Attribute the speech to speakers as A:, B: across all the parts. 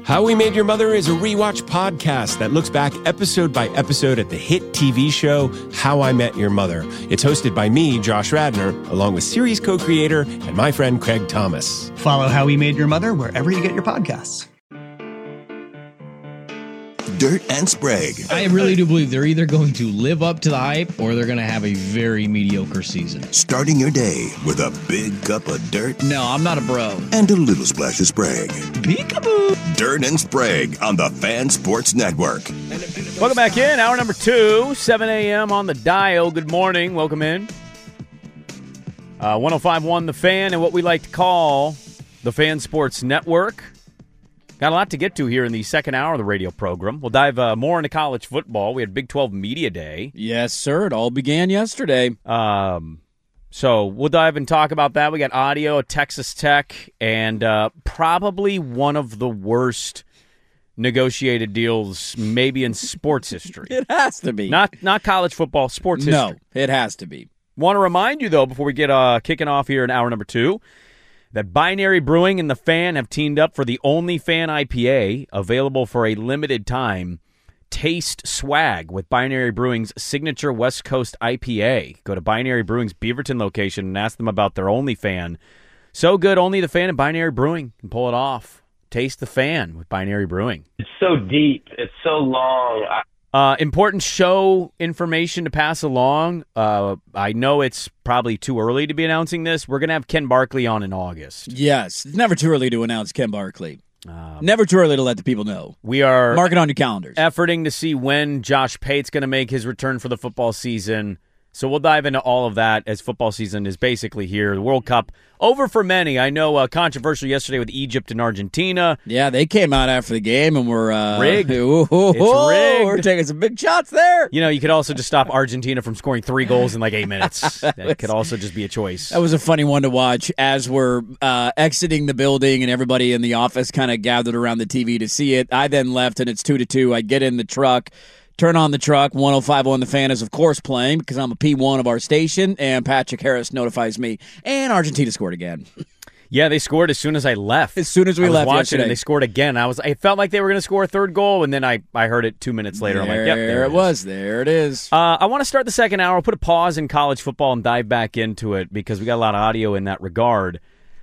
A: How We Made Your Mother is a rewatch podcast that looks back episode by episode at the hit TV show How I Met Your Mother. It's hosted by me, Josh Radnor, along with series co-creator and my friend Craig Thomas.
B: Follow How We Made Your Mother wherever you get your podcasts.
C: Dirt and Sprague.
D: I really do believe they're either going to live up to the hype or they're going to have a very mediocre season.
C: Starting your day with a big cup of dirt.
D: No, I'm not a bro.
C: And a little splash of Sprague.
D: Peekaboo.
C: Dirt and Sprague on the Fan Sports Network.
E: Welcome back in. Hour number 2, 7 a.m. on the dial. Good morning. Welcome in. 105.1 The Fan and what we like to call the Fan Sports Network. Got a lot to get to here in the second hour of the radio program. We'll dive more into college football. We had Big 12 Media Day.
D: Yes, sir. It all began yesterday.
E: So we'll dive and talk about that. We got audio at Texas Tech and probably one of the worst negotiated deals maybe in sports history.
D: It has to be.
E: Not college football, sports history.
D: No, it has to be.
E: Want to remind you, though, before we get kicking off here in hour number 2, that Binary Brewing and The Fan have teamed up for the only Fan IPA, available for a limited time. Taste swag with Binary Brewing's signature West Coast IPA. Go to Binary Brewing's Beaverton location and ask them about their only Fan. So good, only The Fan and Binary Brewing can pull it off. Taste the Fan with Binary Brewing.
F: It's so deep. It's so long.
E: Important show information to pass along. I know it's probably too early to be announcing this. We're going to have Ken Barkley on in August.
D: Yes. It's never too early to announce Ken Barkley. Never too early to let the people know.
E: We are
D: mark it on your calendars.
E: Efforting to see when Josh Pate's going to make his return for the football season. So we'll dive into all of that as football season is basically here. The World Cup over for many. I know controversial yesterday with Egypt and Argentina.
D: Yeah, they came out after the game and were
E: rigged.
D: It's rigged. We're taking some big shots there.
E: You know, you could also just stop Argentina from scoring 3 goals in like 8 minutes. That could also just be a choice.
D: That was a funny one to watch as we're exiting the building and everybody in the office kind of gathered around the TV to see it. I then left and it's 2-2. I get in the truck. Turn on the truck. 105.1 The Fan is, of course, playing because I'm a P1 of our station, and Patrick Harris notifies me, and Argentina scored again.
E: Yeah, they scored as soon as I left.
D: As soon as we left
E: yesterday. And they scored again. I felt like they were going to score a third goal, and then I heard it 2 minutes later. I'm like, yep, there it was.
D: There it is.
E: I want to start the second hour. I'll put a pause in college football and dive back into it because we got a lot of audio in that regard.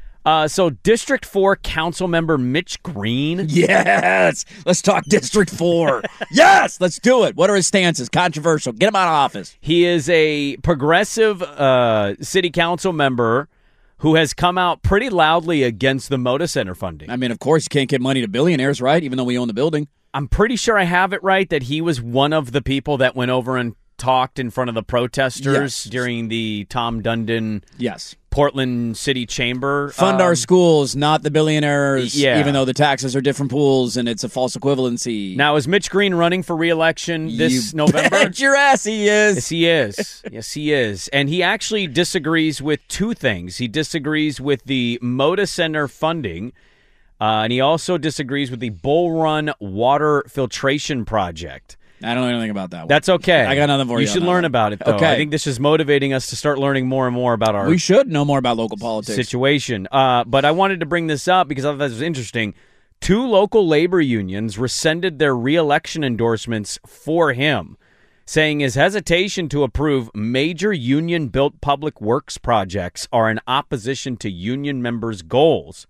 E: So District 4 Council Member Mitch Green.
D: Yes! Let's talk District 4. Yes! Let's do it. What are his stances? Controversial. Get him out of office.
E: He is a progressive city council member who has come out pretty loudly against the Moda Center funding.
D: I mean, of course, you can't give money to billionaires, right? Even though we own the building.
E: I'm pretty sure I have it right that he was one of the people that went over and talked in front of the protesters during the Tom Dundon Portland City Chamber.
D: Fund our schools, not the billionaires, even though the taxes are different pools and it's a false equivalency.
E: Now, is Mitch Green running for re-election this November?
D: Bet your ass he is.
E: Yes, he is. Yes, he is. And he actually disagrees with 2 things. He disagrees with the Moda Center funding, and he also disagrees with the Bull Run water filtration project.
D: I don't know anything about that one.
E: That's okay.
D: I got nothing for you.
E: You should learn about it, though.
D: Okay.
E: I think this is motivating us to start learning more and more about our
D: We should know more about local politics.
E: Situation. But I wanted to bring this up because I thought this was interesting. 2 local labor unions rescinded their re-election endorsements for him, saying his hesitation to approve major union-built public works projects are in opposition to union members' goals.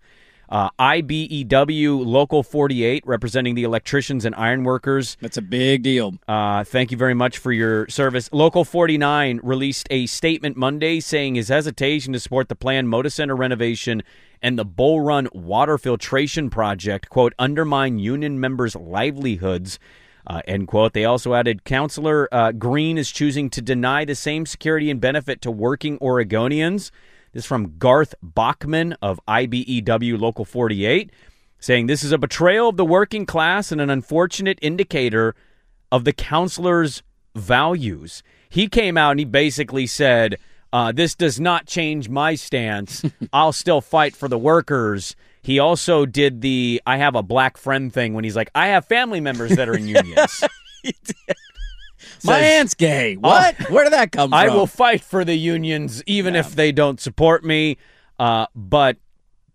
E: IBEW Local 48, representing the electricians and ironworkers.
D: That's a big deal.
E: Thank you very much for your service. Local 49 released a statement Monday saying his hesitation to support the planned Moda Center renovation and the Bull Run water filtration project, quote, undermine union members' livelihoods, end quote. They also added, Councilor Green is choosing to deny the same security and benefit to working Oregonians. This is from Garth Bachman of IBEW Local 48, saying this is a betrayal of the working class and an unfortunate indicator of the councilor's values. He came out and he basically said, this does not change my stance. I'll still fight for the workers. He also did the I have a black friend thing when he's like, I have family members that are in unions.
D: My aunt's gay. What? Where did that come from?
E: I will fight for the unions even if they don't support me. But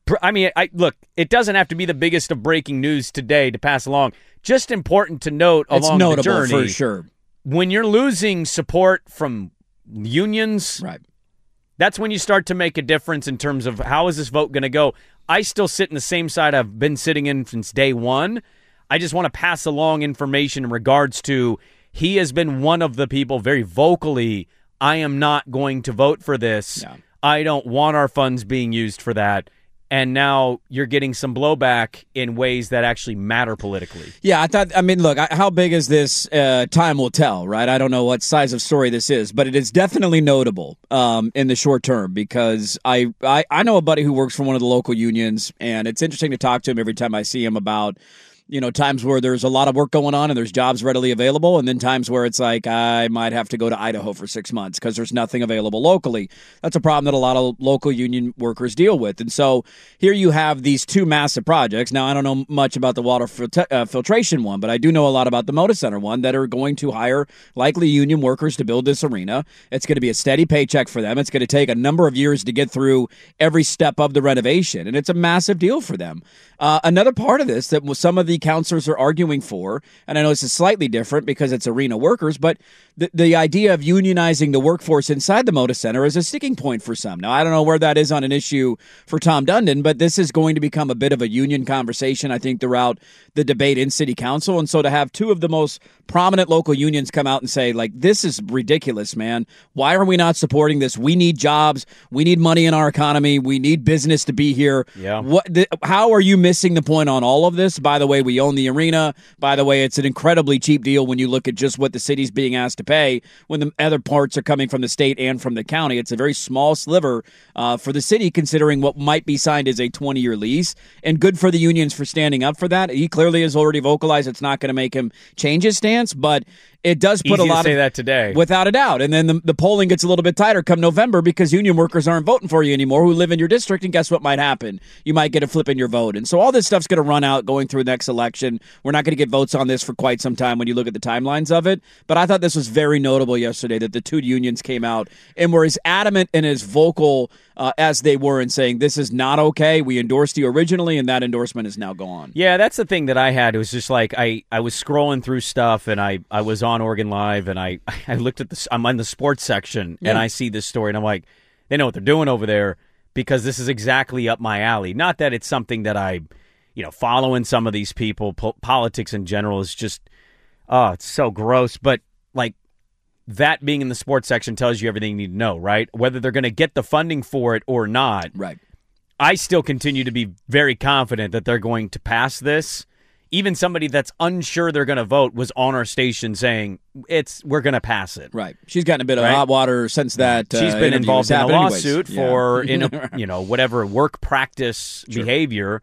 E: look, it doesn't have to be the biggest of breaking news today to pass along. Just important to note along the journey.
D: It's notable for sure.
E: When you're losing support from unions,
D: right,
E: that's when you start to make a difference in terms of how is this vote going to go. I still sit in the same side I've been sitting in since day one. I just want to pass along information in regards to he has been one of the people very vocally, I am not going to vote for this.
D: Yeah.
E: I don't want our funds being used for that. And now you're getting some blowback in ways that actually matter politically.
D: Yeah, look, how big is this? Time will tell, right? I don't know what size of story this is, but it is definitely notable in the short term because I know a buddy who works for one of the local unions, and it's interesting to talk to him every time I see him about times where there's a lot of work going on and there's jobs readily available, and then times where it's like, I might have to go to Idaho for 6 months because there's nothing available locally. That's a problem that a lot of local union workers deal with. And so here you have these two massive projects. Now, I don't know much about the water filtration one, but I do know a lot about the Moda Center one that are going to hire likely union workers to build this arena. It's going to be a steady paycheck for them. It's going to take a number of years to get through every step of the renovation, and it's a massive deal for them. Another part of this that some of the counselors are arguing for, and I know this is slightly different because it's arena workers, but the idea of unionizing the workforce inside the Moda Center is a sticking point for some. Now, I don't know where that is on an issue for Tom Dundon, but this is going to become a bit of a union conversation, I think, throughout the debate in City Council. And so to have two of the most prominent local unions come out and say, like, this is ridiculous, man. Why are we not supporting this? We need jobs. We need money in our economy. We need business to be here.
E: Yeah.
D: How are you missing the point on all of this? By the way, we own the arena. By the way, it's an incredibly cheap deal when you look at just what the city's being asked to pay when the other parts are coming from the state and from the county. It's a very small sliver for the city considering what might be signed as a 20-year lease, and good for the unions for standing up for that. He clearly has already vocalized it's not going to make him change his stance, but it does put
E: Easy
D: a lot
E: to say
D: of
E: that today,
D: without a doubt. And then the polling gets a little bit tighter come November because union workers aren't voting for you anymore who live in your district, and guess what might happen? You might get a flip in your vote. And so all this stuff's going to run out going through the next election. We're not going to get votes on this for quite some time when you look at the timelines of it. But I thought this was very notable yesterday that the two unions came out and were as adamant and as vocal as they were in saying this is not okay. We endorsed you originally, and that endorsement is now gone.
E: Yeah, that's the thing that I had. It was just like I was scrolling through stuff, and I was on Oregon Live, and I looked at this. I'm on the sports section, and I see this story, and I'm like, they know what they're doing over there because this is exactly up my alley. Not that it's something that I, following some of these people, politics in general is just, it's so gross. But like that being in the sports section tells you everything you need to know, right? Whether they're going to get the funding for it or not.
D: Right.
E: I still continue to be very confident that they're going to pass this. Even somebody that's unsure they're going to vote was on our station saying we're going to pass it.
D: Right. She's gotten a bit of hot water since that.
E: She's been involved in a lawsuit for
D: yeah.
E: whatever work practice behavior.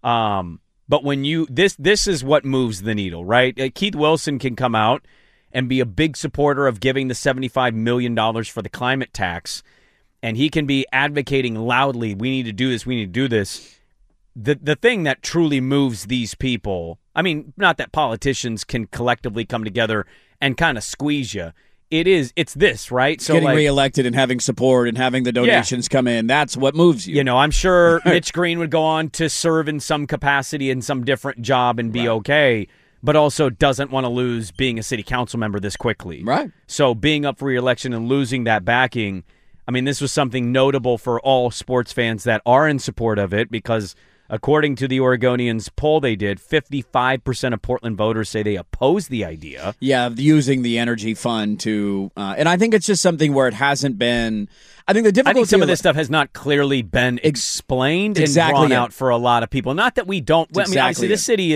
E: But when this is what moves the needle, right? Keith Wilson can come out and be a big supporter of giving the $75 million for the climate tax, and he can be advocating loudly, we need to do this, we need to do this. The thing that truly moves these people, I mean, not that politicians can collectively come together and kind of squeeze you. It's this, right? So
D: getting reelected and having support and having the donations come in, that's what moves you.
E: I'm sure Mitch Green would go on to serve in some capacity in some different job and be okay, but also doesn't want to lose being a city council member this quickly.
D: Right.
E: So being up for re-election and losing that backing, I mean, this was something notable for all sports fans that are in support of it because according to the Oregonians poll they did, 55% of Portland voters say they oppose the idea.
D: Yeah, of using the energy fund to, and I think it's just something where it hasn't been. I think the difficulty.
E: I think some of this stuff has not clearly been explained and drawn out for a lot of people. Not that we don't. I mean, obviously, this city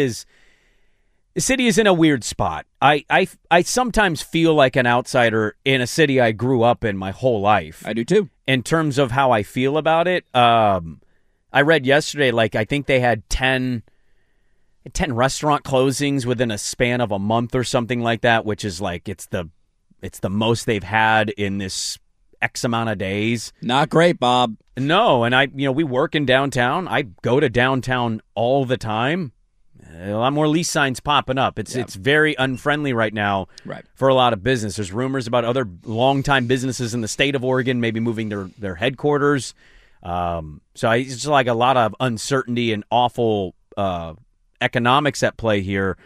E: is in a weird spot. I sometimes feel like an outsider in a city I grew up in my whole life.
D: I do too.
E: In terms of how I feel about it. I read yesterday, I think they had 10 restaurant closings within a span of a month or something like that, which is it's the most they've had in this X amount of days.
D: Not great, Bob.
E: No, and we work in downtown. I go to downtown all the time. A lot more lease signs popping up. It's very unfriendly right now for a lot of business. There's rumors about other longtime businesses in the state of Oregon maybe moving their headquarters. So it's just like a lot of uncertainty and awful economics at play here.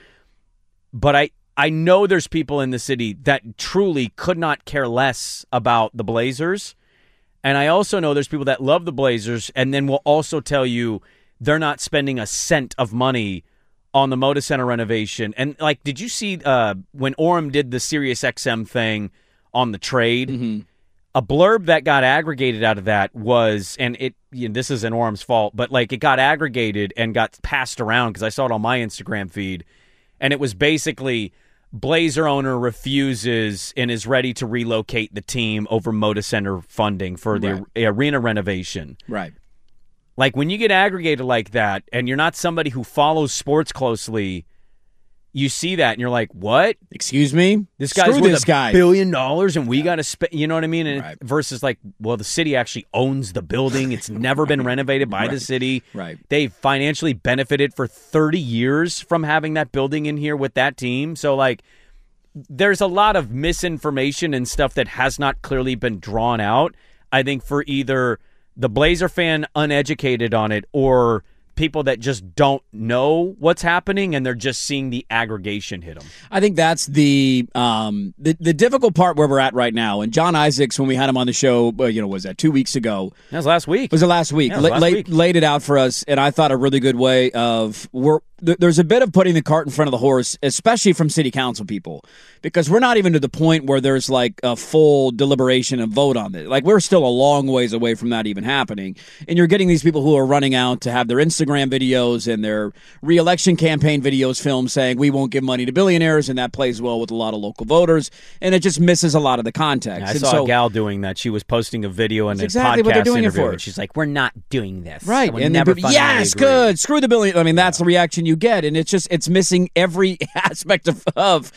E: But I know there's people in the city that truly could not care less about the Blazers. And I also know there's people that love the Blazers and then will also tell you they're not spending a cent of money on the Moda Center renovation. And, like, did you see when Orem did the SiriusXM thing on the trade?
D: Mm-hmm.
E: A blurb that got aggregated out of that was, and this isn't Orem's fault, but, like, it got aggregated and got passed around because I saw it on my Instagram feed. And it was basically Blazer owner refuses and is ready to relocate the team over Moda Center funding for the arena renovation.
D: Right.
E: Like, when you get aggregated like that and you're not somebody who follows sports closely, you see that and you're like, what?
D: Excuse me?
E: This guy's
D: Screw
E: worth
D: this guy.
E: $1 billion and we got to spend, you know what I mean? And
D: Right.
E: versus like, well, the city actually owns the building. It's never been renovated by the city.
D: Right.
E: They financially benefited for 30 years from having that building in here with that team. So, like, there's a lot of misinformation and stuff that has not clearly been drawn out, I think, for either the Blazer fan uneducated on it or people that just don't know what's happening and they're just seeing the aggregation hit them.
D: I think that's the difficult part where we're at right now. And John Isaacs, when we had him on the show, was that 2 weeks ago?
E: That was last week.
D: Was it last week?
E: Yeah, it was last week.
D: Laid it out for us, and I thought a really good way of there's a bit of putting the cart in front of the horse, especially from city council people, because we're not even to the point where there's like a full deliberation and vote on it. Like, we're still a long ways away from that even happening. And you're getting these people who are running out to have their Instagram videos and their re-election campaign videos filmed saying we won't give money to billionaires, and that plays well with a lot of local voters, and it just misses a lot of the context.
E: I saw a gal doing that. She was posting a video and a
D: exactly
E: podcast
D: what they're doing
E: interview,
D: it for.
E: and she's like, we're not doing this.
D: Right.
E: And
D: And
E: never
D: then, yes, good. Screw the billion. I mean, that's the reaction you get. And it's missing every aspect of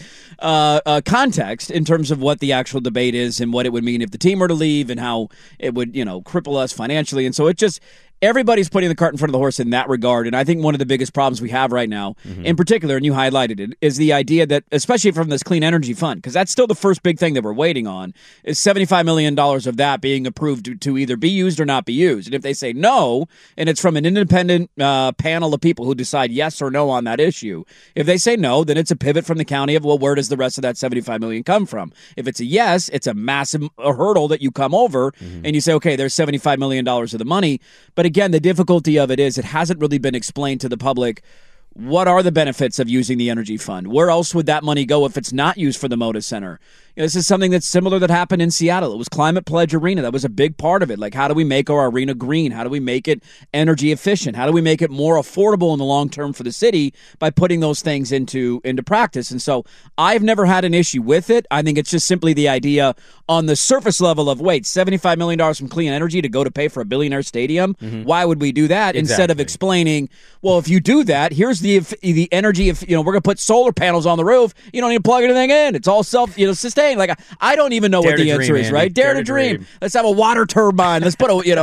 D: context in terms of what the actual debate is and what it would mean if the team were to leave and how it would, cripple us financially. And so everybody's putting the cart in front of the horse in that regard. And I think one of the biggest problems we have right now, in particular, and you highlighted it, is the idea that, especially from this clean energy fund, because that's still the first big thing that we're waiting on, is $75 million of that being approved to either be used or not be used. And if they say no, and it's from an independent panel of people who decide yes or no on that issue, if they say no, then it's a pivot from the county of, well, where does the rest of that $75 million come from? If it's a yes, it's a massive hurdle that you come over, and you say, okay, there's $75 million of the money. But again, the difficulty of it is it hasn't really been explained to the public. What are the benefits of using the energy fund? Where else would that money go if it's not used for the Moda Center? This is something that's similar that happened in Seattle. It was Climate Pledge Arena. That was a big part of it. Like, how do we make our arena green? How do we make it energy efficient? How do we make it more affordable in the long term for the city by putting those things into practice? And so I've never had an issue with it. I think it's just simply the idea on the surface level of, wait, $75 million from clean energy to go to pay for a billionaire stadium? Why would we do that? Instead of explaining, well, if you do that, here's the energy. If we're going to put solar panels on the roof, you don't need to plug anything in. It's all self-sustained. Like, I don't even know what the answer is, right? Dare to dream. Let's have a water turbine. Let's put get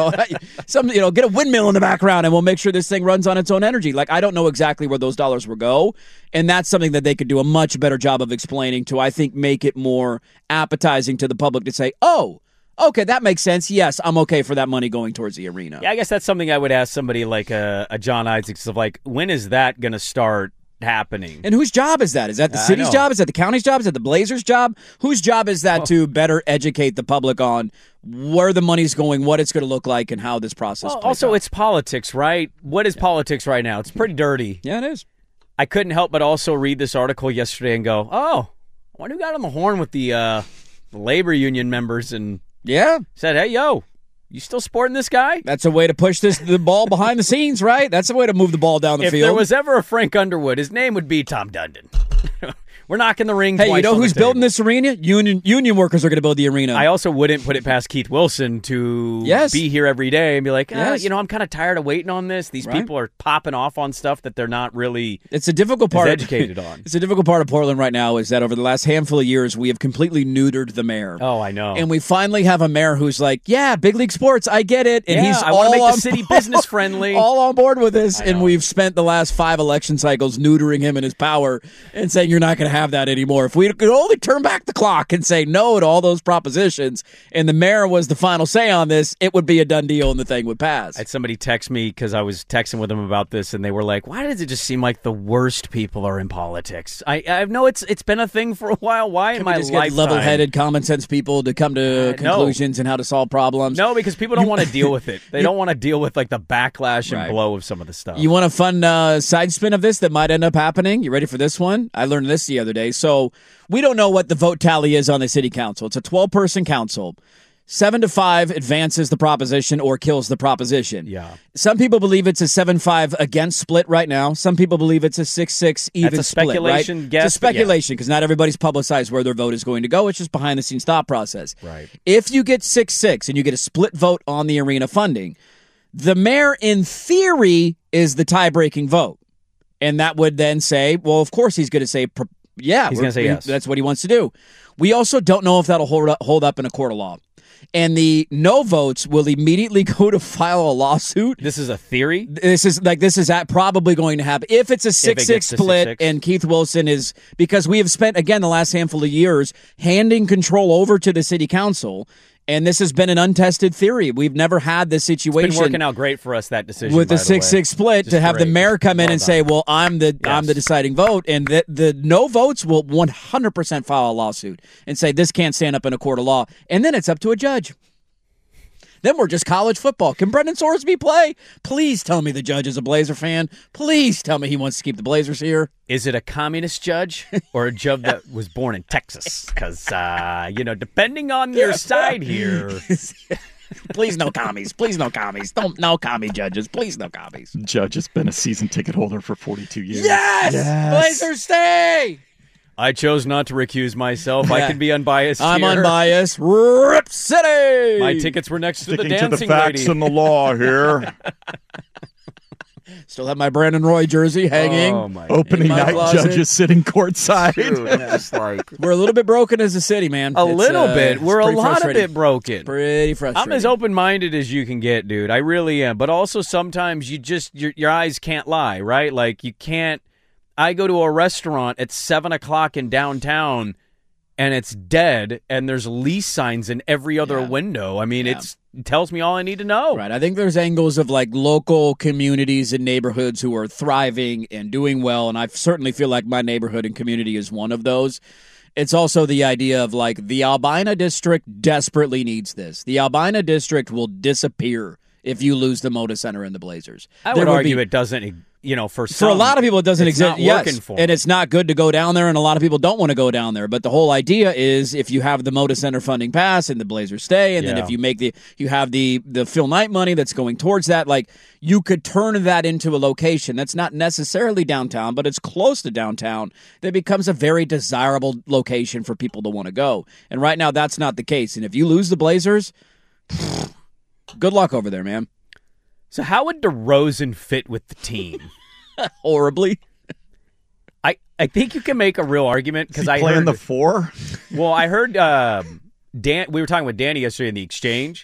D: a windmill in the background, and we'll make sure this thing runs on its own energy. Like, I don't know exactly where those dollars will go, and that's something that they could do a much better job of explaining to, I think, make it more appetizing to the public to say, oh, okay, that makes sense. Yes, I'm okay for that money going towards the arena.
E: Yeah, I guess that's something I would ask somebody like a John Isaacs of, like, when is that going to start happening?
D: And whose job is that? Is that the city's job? Is that the county's job? Is that the Blazers' job? Whose job is that to better educate the public on where the money's going, what it's going to look like, and how this process plays
E: also,
D: out?
E: it's politics, right? What is politics right now? It's pretty dirty.
D: Yeah, it is.
E: I couldn't help but also read this article yesterday and go, oh, I wonder who got on the horn with the labor union members and said, hey, yo, you still sporting this guy?
D: That's a way to push the ball behind the scenes, right? That's a way to move the ball down the field.
E: If there was ever a Frank Underwood, his name would be Tom Dundon. We're knocking the ring twice.
D: Hey, you know who's building this arena? Union workers are going to build the arena.
E: I also wouldn't put it past Keith Wilson to be here every day and be like, I'm kind of tired of waiting on this. These people are popping off on stuff that they're not really
D: It's a difficult part
E: educated on.
D: It's a difficult part of Portland right now is that over the last handful of years, we have completely neutered the mayor.
E: Oh, I know.
D: And we finally have a mayor who's like, yeah, big league sports, I get it. And he's
E: I want to make the city business friendly.
D: All on board with this. And we've spent the last 5 election cycles neutering him and his power and saying you're not going to have that anymore. If we could only turn back the clock and say no to all those propositions and the mayor was the final say on this, it would be a done deal and the thing would pass.
E: I had somebody text me because I was texting with them about this, and they were like, why does it just seem like the worst people are in politics? I know it's been a thing for a while. Why in my
D: just
E: lifetime?
D: get level-headed, common-sense people to come to conclusions and how to solve problems?
E: No, because people don't want to deal with it. They don't want to deal with like the backlash and blow of some of the stuff.
D: You want a fun side spin of this that might end up happening? You ready for this one? I learned this the other day. So we don't know what the vote tally is on the city council. It's a 12-person council. 7-5 advances the proposition or kills the proposition.
E: Yeah.
D: Some people believe it's a 7-5 against split right now. Some people believe it's a 6-6 even
E: That's a speculation
D: split, right?
E: guess,
D: It's a speculation because not everybody's publicized where their vote is going to go. It's just behind-the-scenes thought process.
E: Right.
D: If you get 6-6 and you get a split vote on the arena funding, the mayor, in theory, is the tie-breaking vote. And that would then say, well, of course he's going to say, yeah.
E: He's going to say yes.
D: That's what he wants to do. We also don't know if that'll hold up in a court of law. And the no votes will immediately go to file a lawsuit.
E: This is a theory?
D: This is probably going to happen. If it's a 6-6 split
E: 6-6.
D: and Keith Wilson is, because we have spent, again, the last handful of years handing control over to the city council. And this has been an untested theory. We've never had this situation.
E: It's been working out great for us, that decision.
D: With the 6-6 split,
E: Just
D: to have
E: great.
D: the mayor come in
E: Well
D: and
E: done.
D: say, well, I'm the deciding vote. And the no votes will 100% file a lawsuit and say this can't stand up in a court of law. And then it's up to a judge. Then we're just college football. Can Brendan Sorsby play? Please tell me the judge is a Blazer fan. Please tell me he wants to keep the Blazers here.
E: Is it a communist judge or a judge that was born in Texas? Because, depending on your side here.
D: Please no commies. Please no commies. No commie judges. Please no commies.
G: Judge has been a season ticket holder for 42 years.
D: Yes! Blazers stay!
E: I chose not to recuse myself. I can be unbiased
D: I'm
E: here.
D: unbiased. Rip City!
E: My tickets were next to the
G: Sticking
E: dancing
G: to the facts
E: lady.
G: and the law here.
D: Still have my Brandon Roy jersey hanging.
E: Oh, my
G: Opening
D: In my
G: night,
D: closet.
G: judges sitting courtside.
E: Dude, just like
D: We're a little bit broken as a city, man.
E: a
D: It's,
E: little bit.
D: it's
E: We're a
D: pretty
E: lot of
D: frustrating.
E: bit broken.
D: Pretty frustrating.
E: I'm as open-minded as you can get, dude. I really am. But also sometimes your eyes can't lie, right? Like you can't. I go to a restaurant at 7 o'clock in downtown, and it's dead, and there's lease signs in every other window. I mean, it tells me all I need to know.
D: Right. I think there's angles of like local communities and neighborhoods who are thriving and doing well, and I certainly feel like my neighborhood and community is one of those. It's also the idea of like the Albina district desperately needs this. The Albina district will disappear if you lose the Moda Center and the Blazers.
E: I
D: There
E: would
D: would
E: argue
D: be-
E: it doesn't. For
D: For a lot of people, it doesn't
E: it's
D: exist.
E: Not working for 'em.
D: And it's not good to go down there, and a lot of people don't want to go down there. But the whole idea is if you have the Moda Center funding pass and the Blazers stay, and then
E: Yeah.
D: if you have the Phil Knight money that's going towards that, like you could turn that into a location that's not necessarily downtown, but it's close to downtown. That becomes a very desirable location for people to want to go. And right now, that's not the case. And if you lose the Blazers, good luck over there, man.
E: So how would DeRozan fit with the team?
D: Horribly.
E: I think you can make a real argument because I
G: playing
E: heard
G: the 4.
E: Well, I heard Dan. We were talking with Danny yesterday in the exchange.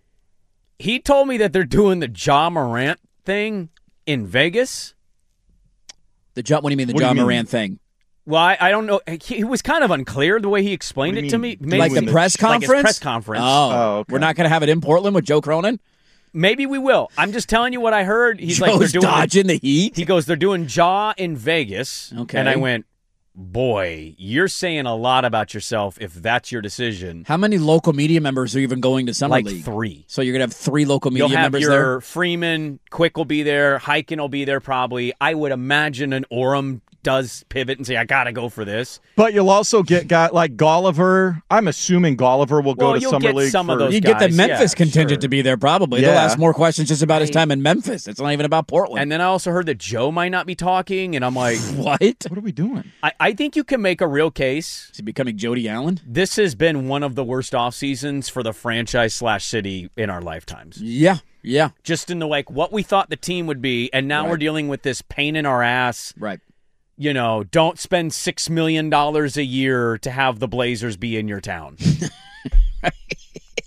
E: He told me that they're doing the Ja Morant thing in Vegas.
D: What do you mean the
G: What do you
D: John
G: mean?
D: Moran thing?
E: Well, I don't know. He was kind of unclear the way he explained
G: What do
E: it
G: you
E: to
G: mean?
E: me.
D: Like the press
E: Like his
D: conference?
E: press conference.
D: Oh,
G: okay.
D: We're not going to have it in Portland with Joe Cronin?
E: Maybe we will. I'm just telling you what I heard. He's like, they're
D: Joe's
E: doing
D: dodging the heat?
E: He goes, they're doing Ja in Vegas.
D: Okay.
E: And I went, boy, you're saying a lot about yourself if that's your decision.
D: How many local media members are even going to Summer
E: Like
D: League?
E: 3.
D: So you're going to have 3 local media
E: You'll have
D: members
E: your
D: there?
E: Freeman, Quick will be there, Hyken will be there probably. I would imagine an Orem does pivot and say, I got to go for this.
G: But you'll also get guy like Golliver. I'm assuming Golliver will go
E: Well,
G: to
E: you'll
G: Summer
E: get
G: League.
E: some of
G: for-
E: those
D: You get the
E: guys,
D: Memphis
E: yeah,
D: contingent
E: sure.
D: to be there probably. They'll
G: Yeah.
D: ask more questions just about his time in Memphis. It's not even about Portland.
E: And then I also heard that Joe might not be talking, and I'm like,
D: what?
G: What are we doing?
E: I think you can make a real case.
D: Is he becoming Jody Allen?
E: This has been one of the worst off seasons for the franchise/city in our lifetimes.
D: Yeah.
E: Just in the what we thought the team would be, and now
D: Right.
E: we're dealing with this pain in our ass.
D: Right.
E: Don't spend $6 million a year to have the Blazers be in your town.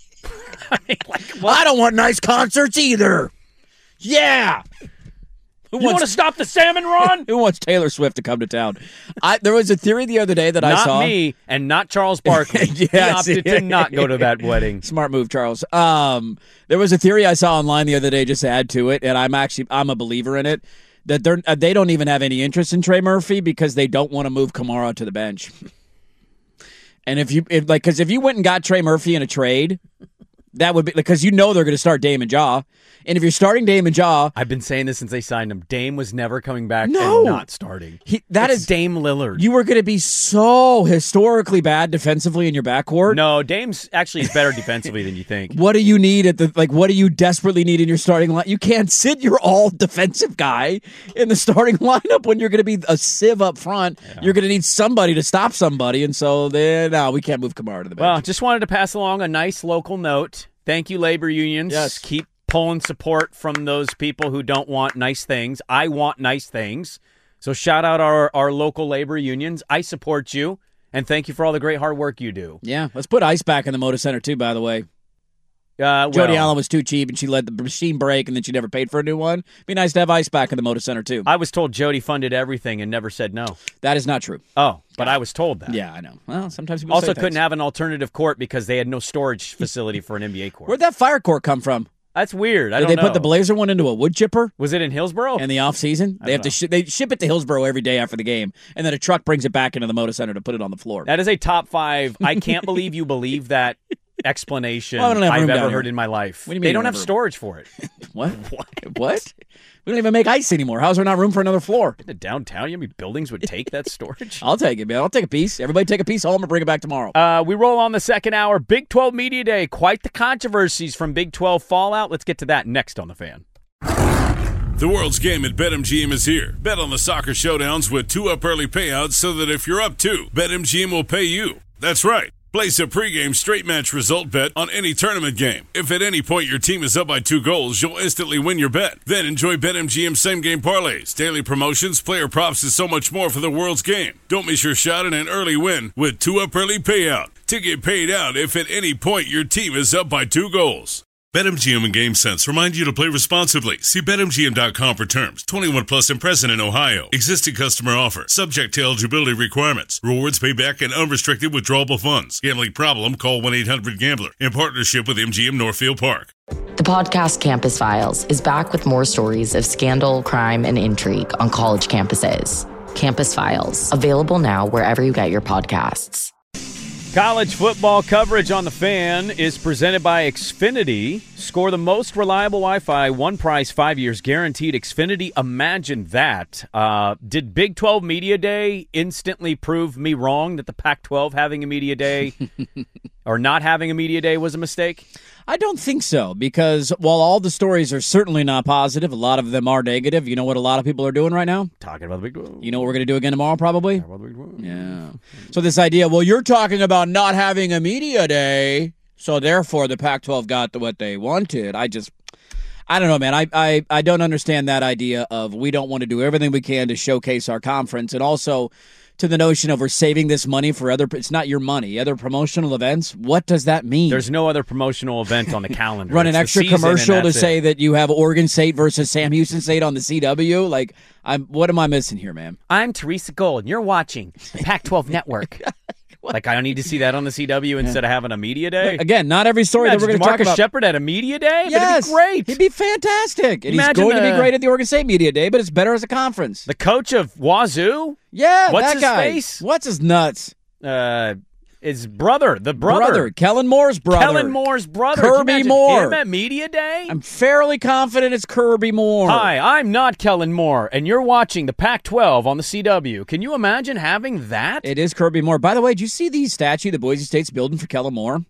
D: I don't want nice concerts either. Yeah.
E: You want to stop the salmon run?
D: Who wants Taylor Swift to come to town? There was a theory the other day that I saw.
E: Not me, and not Charles Barkley. He opted to not go to that wedding.
D: Smart move, Charles. There was a theory I saw online the other day, just to add to it, and I'm a believer in it, that they don't even have any interest in Trey Murphy because they don't want to move Kamara to the bench. And if you went and got Trey Murphy in a trade, that would be because they're going to start Dame and Ja. And if you're starting Dame and Ja,
E: I've been saying this since they signed him. Dame was never coming back and not starting. It's Dame Lillard.
D: You were going to be so historically bad defensively in your backcourt.
E: No, Dame's actually is better defensively than you think.
D: What do you need what do you desperately need in your starting line? You can't sit your all defensive guy in the starting lineup when you're going to be a sieve up front. Yeah. You're going to need somebody to stop somebody, and so we can't move Kamara to the bench.
E: Well, just wanted to pass along a nice local note. Thank you, labor unions.
D: Yes.
E: Keep pulling support from those people who don't want nice things. I want nice things. So shout out our local labor unions. I support you, and thank you for all the great hard work you do.
D: Yeah, let's put Ice back in the Moda Center, too, by the way. Jody Allen was too cheap, and she let the machine break, and then she never paid for a new one. Be nice to have Ice back in the Moda Center, too.
E: I was told Jody funded everything and never said no.
D: That is not true.
E: Oh, but I was told that.
D: Yeah, I know. Well, sometimes people
E: also
D: say
E: couldn't have an alternative court because they had no storage facility for an NBA court.
D: Where'd that fire court come from?
E: That's weird.
D: Did they put the Blazer one into a wood chipper?
E: Was it in Hillsboro?
D: In the offseason? They ship it to Hillsboro every day after the game, and then a truck brings it back into the Moda Center to put it on the floor.
E: That is a top 5. I can't believe you believe that explanation I've ever heard in my life.
D: What do you mean
E: they don't have storage for it.
D: What? What? We don't even make ice anymore. How's there not room for another floor?
E: In the downtown, you know how many buildings would take that storage?
D: I'll take it, man. I'll take a piece. Everybody take a piece home and bring it back tomorrow.
E: We roll on the second hour. Big 12 Media Day. Quite the controversies from Big 12 fallout. Let's get to that next on The Fan.
H: The world's game at BetMGM is here. Bet on the soccer showdowns with 2-up early payouts so that if you're up 2, BetMGM will pay you. That's right. Place a pregame straight match result bet on any tournament game. If at any point your team is up by 2 goals, you'll instantly win your bet. Then enjoy BetMGM same-game parlays, daily promotions, player props, and so much more for the world's game. Don't miss your shot at an early win with 2-up early payout to get paid out if at any point your team is up by 2 goals. BetMGM and GameSense remind you to play responsibly. See BetMGM.com for terms. 21 plus and present in Ohio. Existing customer offer. Subject to eligibility requirements. Rewards payback and unrestricted withdrawable funds. Gambling problem? Call 1-800-GAMBLER. In partnership with MGM Northfield Park.
I: The podcast Campus Files is back with more stories of scandal, crime, and intrigue on college campuses. Campus Files. Available now wherever you get your podcasts.
E: College football coverage on The Fan is presented by Xfinity. Score the most reliable Wi-Fi, one price, 5 years guaranteed. Xfinity, imagine that. Did Big 12 Media Day instantly prove me wrong that the Pac-12 having a media day or not having a media day was a mistake?
D: I don't think so, because while all the stories are certainly not positive, a lot of them are negative. You know what a lot of people are doing right now?
E: Talking about the Big 12.
D: You know what we're going to do again tomorrow, probably? Yeah. So this idea, well, you're talking about not having a media day, so therefore the Pac-12 got what they wanted. I don't know, man. I don't understand that idea of we don't want to do everything we can to showcase our conference, and also to the notion of we're saving this money for it's not your money, other promotional events. What does that mean?
E: There's no other promotional event on the calendar.
D: Run an extra commercial to say that you have Oregon State versus Sam Houston State on the CW. Like, what am I missing here, man?
E: I'm Teresa Gold, and you're watching the Pac-12 Network. Like, I don't need to see that on the CW instead of having a media day?
D: Again, not every story that we're going to talk about.
E: DeMarcus Shepard at a media day?
D: Yes.
E: It'd be great.
D: He'd be fantastic. And he's going to be great at the Oregon State media day, but it's better as a conference.
E: The coach of Wazoo?
D: Yeah,
E: What's
D: that
E: his
D: guy.
E: face?
D: What's his nuts?
E: His brother, the brother.
D: Kellen Moore's brother.
E: Kellen Moore's brother.
D: Kirby Moore.
E: Him at media day?
D: I'm fairly confident it's Kirby Moore.
E: Hi, I'm not Kellen Moore, and you're watching the Pac-12 on the CW. Can you imagine having that?
D: It is Kirby Moore. By the way, did you see the statue that Boise State's building for Kellen Moore?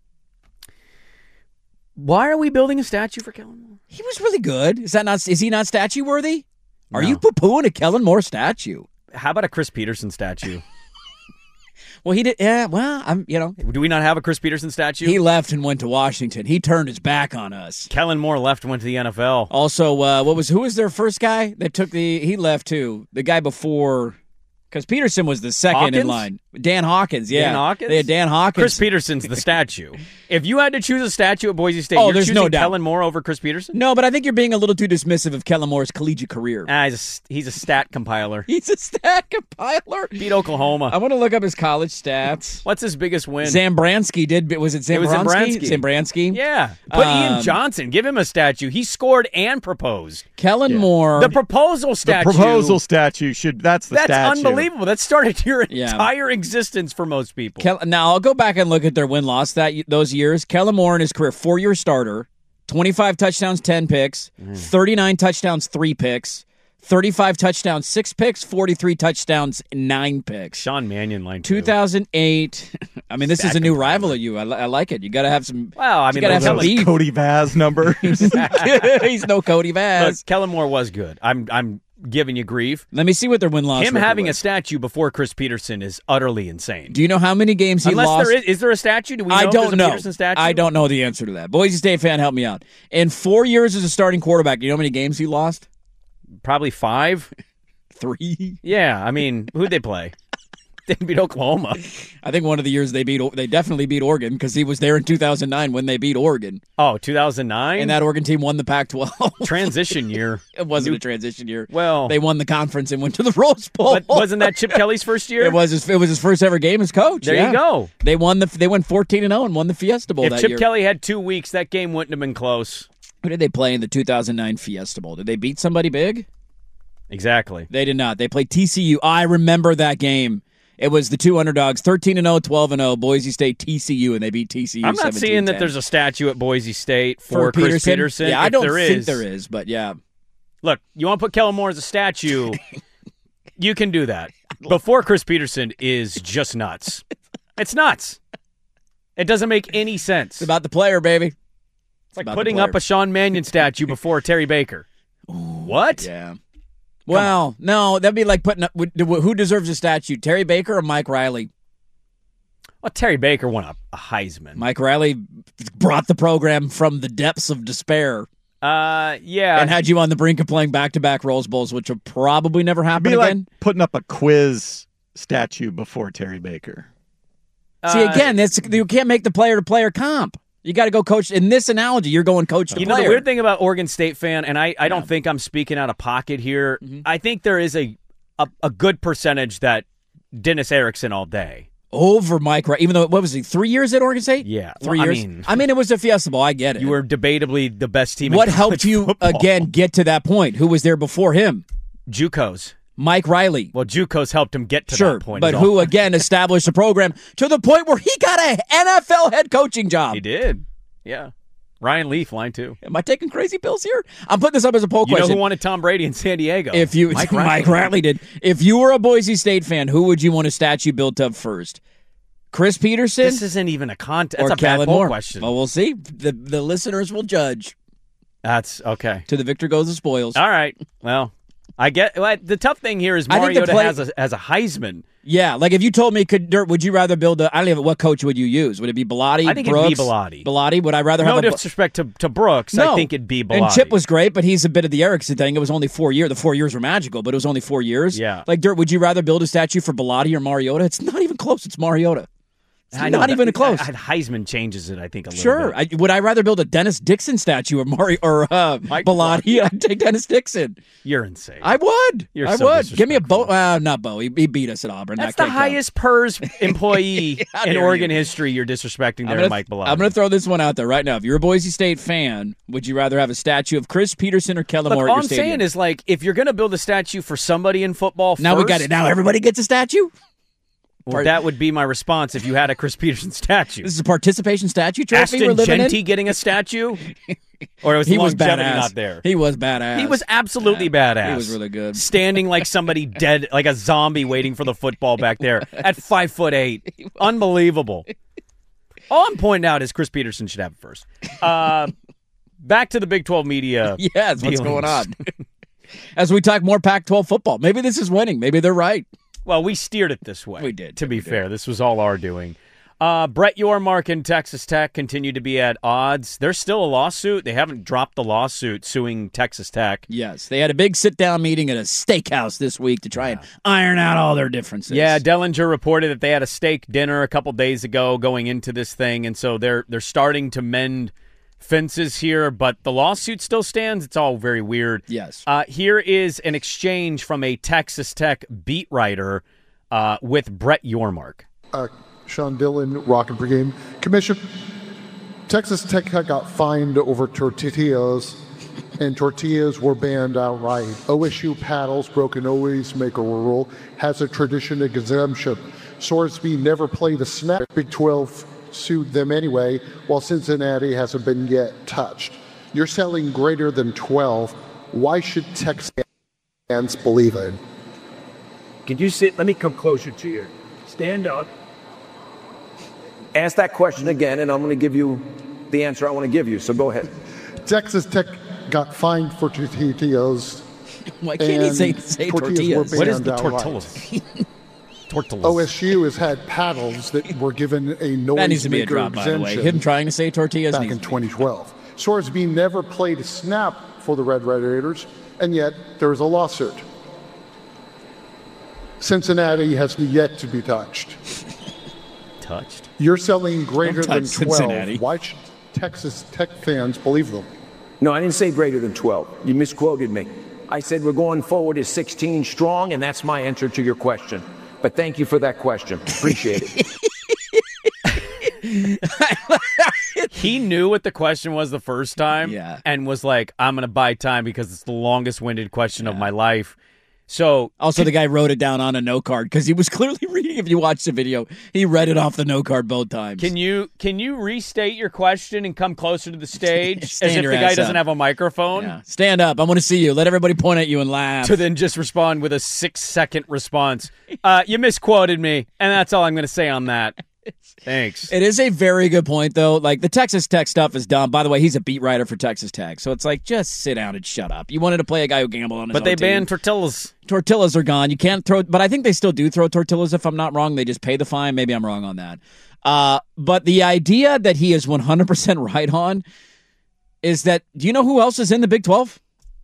E: Why are we building a statue for Kellen Moore?
D: He was really good. Is he not statue worthy?
E: No.
D: Are you poo-pooing a Kellen Moore statue?
E: How about a Chris Peterson statue?
D: Well, he did. Yeah, well,
E: Do we not have a Chris Peterson statue?
D: He left and went to Washington. He turned his back on us.
E: Kellen Moore left and went to the NFL.
D: Also, who was their first guy that took he left too? The guy before Because Peterson was the second in line. Dan Hawkins, yeah.
E: Dan Hawkins?
D: They had Dan Hawkins.
E: Chris Peterson's the statue. If you had to choose a statue at Boise State,
D: there's
E: choosing
D: no doubt.
E: Kellen Moore over Chris Peterson?
D: No, but I think you're being a little too dismissive of Kellen Moore's collegiate career.
E: He's a stat compiler.
D: He's a stat compiler.
E: Beat Oklahoma.
D: I want to look up his college stats.
E: What's his biggest win?
D: Zambransky did. Was it Zambransky?
E: Zambransky. Yeah. Put Ian Johnson. Give him a statue. He scored and proposed.
D: Kellen Moore.
E: The proposal statue.
G: The proposal statue that's the statue.
E: That's unbelievable. That started your entire existence for most people.
D: Now, I'll go back and look at their win-loss those years. Kellen Moore in his career, 4-year starter, 25 touchdowns, 10 picks, 39 touchdowns, 3 picks, 35 touchdowns, 6 picks, 43 touchdowns, 9 picks.
E: Sean Mannion line
D: 2008. I mean, this is a new rival of you. I like it. You got to have some.
E: Well, I mean,
D: got to have some beef.
G: Cody Vaz number.
D: He's no Cody Vaz.
E: Look, Kellen Moore was good. I'm giving you grief.
D: Let me see what their win-loss.
E: Him having a statue before Chris Peterson is utterly insane.
D: Do you know how many games he lost?
E: Is there a statue? Do we know
D: I don't
E: if there's
D: know.
E: a Peterson statue?
D: I don't know the answer to that. Boise State fan, help me out. In 4 years as a starting quarterback, do you know how many games he lost?
E: Probably 5.
D: 3.
E: Yeah, I mean, who'd they play? They beat Oklahoma.
D: I think one of the years they definitely beat Oregon because he was there in 2009 when they beat Oregon.
E: Oh, 2009?
D: And that Oregon team won the Pac-12.
E: Transition year.
D: It wasn't a transition year.
E: Well,
D: they won the conference and went to the Rose Bowl.
E: But wasn't that Chip Kelly's first year?
D: It was his first ever game as coach.
E: There you go.
D: They went 14-0 and won the Fiesta Bowl
E: if
D: that
E: Chip
D: year.
E: Kelly had 2 weeks, that game wouldn't have been close.
D: Who did they play in the 2009 Fiesta Bowl? Did they beat somebody big?
E: Exactly.
D: They did not. They played TCU. I remember that game. It was the 2 underdogs, 13-0, 12-0, Boise State, TCU, and they beat TCU.
E: I'm not seeing that there's a statue at Boise State for Chris Peterson.
D: Yeah, I don't think there is, but yeah.
E: Look, you want to put Kellen Moore as a statue, you can do that. Before Chris Peterson is just nuts. It's nuts. It doesn't make any sense.
D: It's about the player, baby.
E: It's like putting up a Sean Mannion statue before Terry Baker. What?
D: Yeah. Well, no, that'd be like putting up. Who deserves a statue, Terry Baker or Mike Riley?
E: Well, Terry Baker won a Heisman.
D: Mike Riley brought the program from the depths of despair.
E: Yeah.
D: And had you on the brink of playing back-to-back Rose Bowls, which will probably never happen
G: It'd be
D: again.
G: like putting up a quiz statue before Terry Baker.
D: See, again, you can't make the player-to-player comp. You got to go coach. In this analogy, you're going coach to player.
E: You know, the weird thing about Oregon State fan, and I don't think I'm speaking out of pocket here, I think there is a good percentage that Dennis Erickson all day.
D: Over Mike Riley, even though, what was he, 3 years at Oregon State?
E: Yeah.
D: 3 years? I mean, it was a Fiesta Bowl. I get it.
E: You were debatably the best team
D: What
E: in
D: helped you,
E: football.
D: again, get to that point? Who was there before him?
E: JUCOs.
D: Mike Riley.
E: Well, JUCOs helped him get to
D: Sure,
E: that point.
D: but who, again, established a program to the point where he got an NFL head coaching job.
E: He did. Yeah. Ryan Leaf, line 2.
D: Am I taking crazy pills here? I'm putting this up as a poll
E: You
D: question.
E: know who wanted Tom Brady in San Diego?
D: Mike Riley did. If you were a Boise State fan, who would you want a statue built of first? Chris Peterson?
E: This isn't even a contest. That's
D: or
E: a bad
D: Kellen
E: poll
D: Moore?
E: question.
D: Well, we'll see. The listeners will judge.
E: That's okay.
D: To the victor goes the spoils.
E: All right. Well, the tough thing here is Mariota has a Heisman.
D: Yeah, like if you told me, would you rather build I don't even, what coach would you use? Would it be Bellotti?
E: I think
D: Brooks?
E: it'd be Bellotti.
D: Bellotti? Would I rather have
E: no disrespect to Brooks.
D: No.
E: I think it'd be Bellotti.
D: And Chip was great, but he's a bit of the Erickson thing. It was only 4 years. The 4 years were magical, but it was only 4 years.
E: Yeah.
D: Like, Dirt, would you rather build a statue for Bellotti or Mariota? It's not even close. It's Mariota. It's not even close.
E: Heisman changes it, I think, a little
D: Sure.
E: bit.
D: Would I rather build a Dennis Dixon statue or Bellotti? I'd take Dennis Dixon.
E: You're insane.
D: I would.
E: You're so
D: would. Give me a Bo. Not Bo. He beat us at Auburn.
E: That's
D: that
E: the highest PERS employee in Oregon history you're disrespecting there, Mike Bellotti.
D: I'm going to throw this one out there right now. If you're a Boise State fan, would you rather have a statue of Chris Peterson or Kellen Moore at your stadium?
E: All I'm saying is, like, if you're going to build a statue for somebody in football
D: now
E: first,
D: we got it. Now everybody gets a statue?
E: Well, that would be my response if you had a Chris Peterson statue.
D: This is a participation statue trophy
E: Ashton
D: we're living
E: Genty
D: in?
E: getting a statue? Or was
D: he was
E: longevity
D: badass.
E: not there?
D: He was badass.
E: He was absolutely badass.
D: He was really good.
E: Standing like somebody dead, like a zombie waiting for the football back there at 5'8". Unbelievable. All I'm pointing out is Chris Peterson should have it first. Back to the Big 12 media.
D: Yes, what's going on? As we talk more Pac-12 football. Maybe this is winning. Maybe they're right.
E: Well, we steered it this way.
D: We did.
E: To be fair, this was all our doing. Brett Yormark and Texas Tech continue to be at odds. There's still a lawsuit. They haven't dropped the lawsuit suing Texas Tech.
D: Yes, they had a big sit-down meeting at a steakhouse this week to try and iron out all their differences.
E: Yeah, Dellinger reported that they had a steak dinner a couple days ago going into this thing, and so they're starting to mend fences here, but the lawsuit still stands. It's all very weird.
D: Yes.
E: Here is an exchange from a Texas Tech beat writer with Brett Yormark.
J: Sean Dillon, Rocket Brigade. Commission, Texas Tech got fined over tortillas, and tortillas were banned outright. OSU paddles broke an always make a rule, has a tradition exemption. Sorsby never played a snap. Big 12 sued them anyway, while Cincinnati hasn't been yet touched. You're selling greater than 12. Why should Texas fans believe it?
K: Can you sit? Let me come closer to you. Stand up. Ask that question again, and I'm going to give you the answer I want to give you. So go ahead.
J: Texas Tech got fined for tortillas.
D: Why can't he say tortillas?
E: What is the tortillas? Tortillas.
J: OSU has had paddles that were given a noise
D: that needs to be a
J: maker
D: drop, by the way.
J: exemption
D: Him trying to say tortillas
J: back in 2012. Sorsby never played a snap for the Red Raiders, and yet there is a lawsuit. Cincinnati has yet to be touched.
E: Touched?
J: You're selling greater than 12.
D: Cincinnati.
J: Why should Texas Tech fans believe them?
K: No, I didn't say greater than 12. You misquoted me. I said we're going forward as 16 strong, and that's my answer to your question. But thank you for that question. Appreciate
E: it. He knew what the question was the first time and was like, I'm going to buy time because it's the longest-winded question of my life. So
D: also, the guy wrote it down on a note card because he was clearly reading. If you watch the video, he read it off the note card both times.
E: Can you restate your question and come closer to the stage as if the guy doesn't have a microphone?
D: Yeah. Stand up. I want to see you. Let everybody point at you and laugh.
E: To then just respond with a 6-second response. You misquoted me, and that's all I'm going to say on that. Thanks.
D: It is a very good point, though. Like, the Texas Tech stuff is dumb. By the way, he's a beat writer for Texas Tech. So it's like, just sit down and shut up. You wanted to play a guy who gambled on his own
E: But they
D: team.
E: banned tortillas.
D: Tortillas are gone. You can't throw, but I think they still do throw tortillas if I'm not wrong. They just pay the fine. Maybe I'm wrong on that. But the idea that he is 100% right on is that, do you know who else is in the Big 12?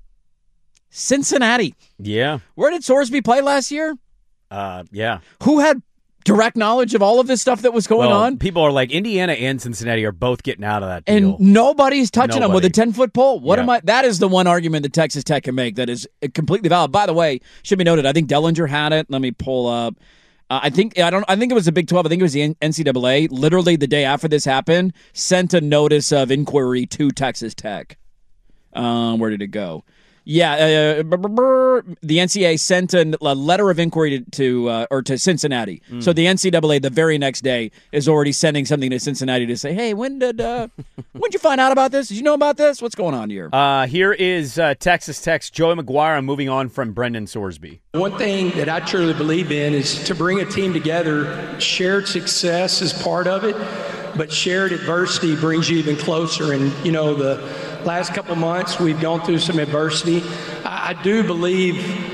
D: Cincinnati.
E: Yeah.
D: Where did Sorsby play last year?
E: Yeah.
D: Who had direct knowledge of all of this stuff that was going on?
E: People are like, Indiana and Cincinnati are both getting out of that deal.
D: And nobody's touching them with a 10-foot pole. That is the one argument that Texas Tech can make that is completely valid. By the way, should be noted, I think Dellinger had it. Let me pull up. I think it was the Big 12. I think it was the NCAA. Literally the day after this happened, sent a notice of inquiry to Texas Tech. Where did it go? Yeah, the NCAA sent a letter of inquiry to Cincinnati. So the NCAA the very next day is already sending something to Cincinnati to say, "Hey, when did you find out about this? Did you know about this? What's going on here?"
E: Here is Texas Tech's Joey McGuire moving on from Brendan Sorsby.
L: One thing that I truly believe in is to bring a team together. Shared success is part of it, but shared adversity brings you even closer. And the last couple months, we've gone through some adversity. I do believe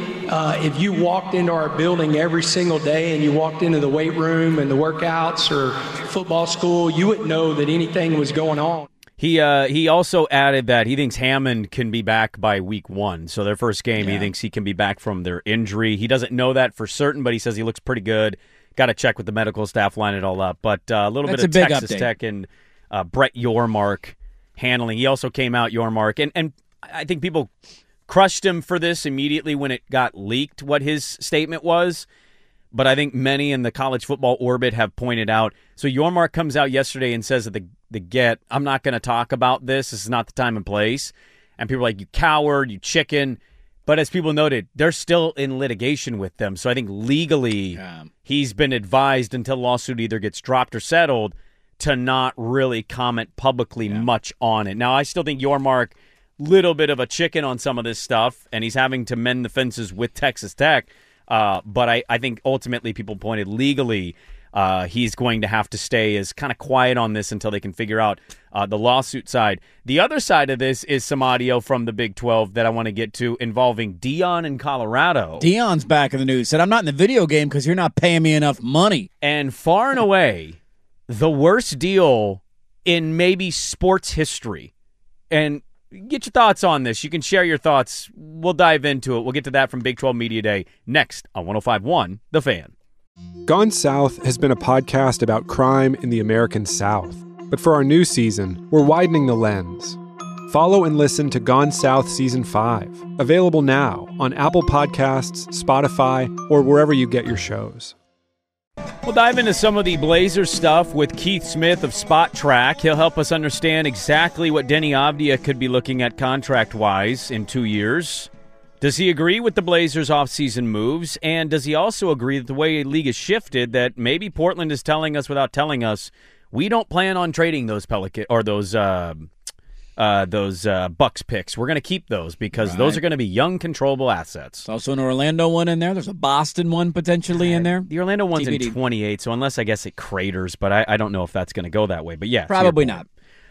L: if you walked into our building every single day and you walked into the weight room and the workouts or football school, you wouldn't know that anything was going on.
E: He also added that he thinks Hammond can be back by week 1. So their first game, he thinks he can be back from their injury. He doesn't know that for certain, but he says he looks pretty good. Got to check with the medical staff, line it all up. But a little bit of Texas Tech and Brett Yormark handling. He also came out, Yormark, and I think people crushed him for this immediately when it got leaked, what his statement was. But I think many in the college football orbit have pointed out. So Yormark comes out yesterday and says at the get, I'm not going to talk about this. This is not the time and place. And people are like, you coward, you chicken. But as people noted, they're still in litigation with them. So I think legally he's been advised until the lawsuit either gets dropped or settled to not really comment publicly much on it. Now, I still think Yormark, little bit of a chicken on some of this stuff, and he's having to mend the fences with Texas Tech. But I think ultimately people pointed legally he's going to have to stay as kind of quiet on this until they can figure out the lawsuit side. The other side of this is some audio from the Big 12 that I want to get to involving Deion in Colorado.
D: Deion's back in the news. Said, I'm not in the video game because you're not paying me enough money.
E: And far and away, the worst deal in maybe sports history. And get your thoughts on this. You can share your thoughts. We'll dive into it. We'll get to that from Big 12 Media Day next on 105.1 The Fan.
M: Gone South has been a podcast about crime in the American South. But for our new season, we're widening the lens. Follow and listen to Gone South Season 5, available now on Apple Podcasts, Spotify, or wherever you get your shows.
E: We'll dive into some of the Blazers stuff with Keith Smith of Spot Track. He'll help us understand exactly what Denny Avdia could be looking at contract-wise in 2 years. Does he agree with the Blazers' offseason moves? And does he also agree that the way the league has shifted, that maybe Portland is telling us without telling us, we don't plan on trading those Bucks picks. We're going to keep those because those are going to be young, controllable assets.
D: There's also an Orlando one in there. There's a Boston one potentially in there.
E: The Orlando one's
D: TBD.
E: in 28, so unless I guess it craters, but I don't know if that's going to go that way. But yeah,
D: Probably not.